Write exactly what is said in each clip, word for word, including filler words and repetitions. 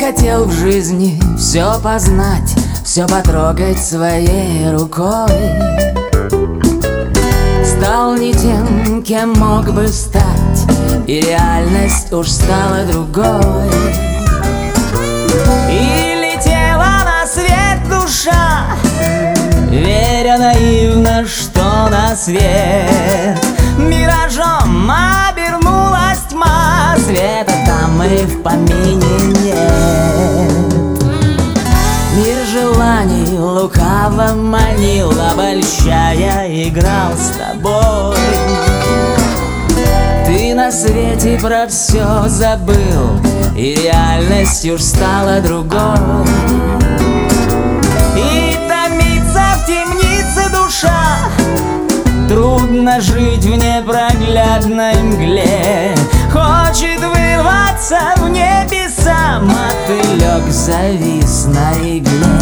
хотел в жизни все познать, все потрогать своей рукой. Стал не тем, кем мог бы стать, и реальность уж стала другой. И летела на свет душа, веря наивно, что на свет миражом обернулась тьма, света там и в помине нет. Мир желаний лукаво манил, обольщая, играл с тобой. Ты на свете про все забыл, и реальность уж стала другой. И томится в темнице душа, трудно жить в непроглядной мгле. Хочет вырваться в небеса, мотылек завис на игле.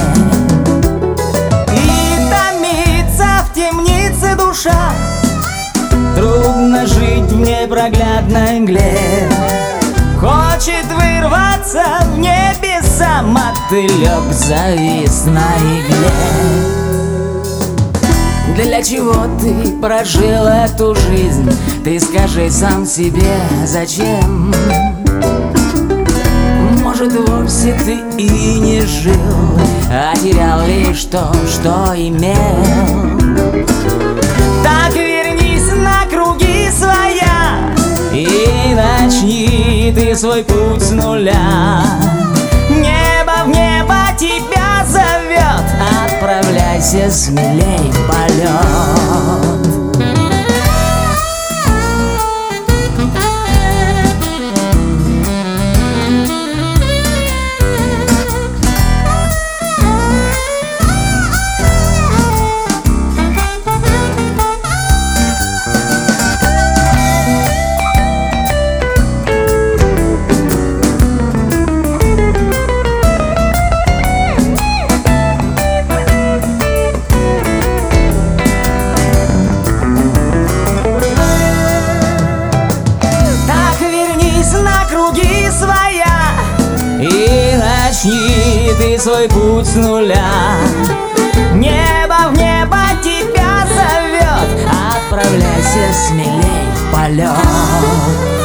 И томится в темнице душа, трудно жить в непроглядной мгле. Хочет вырваться в небеса, мотылек завис на игле. Для чего ты прожил эту жизнь? Ты скажи сам себе, зачем? Может, вовсе ты и не жил, а терял лишь то, что имел. Так вернись на круги своя и начни ты свой путь с нуля. Небо в небо тебя зовет, отправляйся смелей в полет. И начни ты свой путь с нуля. Небо в небо тебя зовет, отправляйся смелей в полет.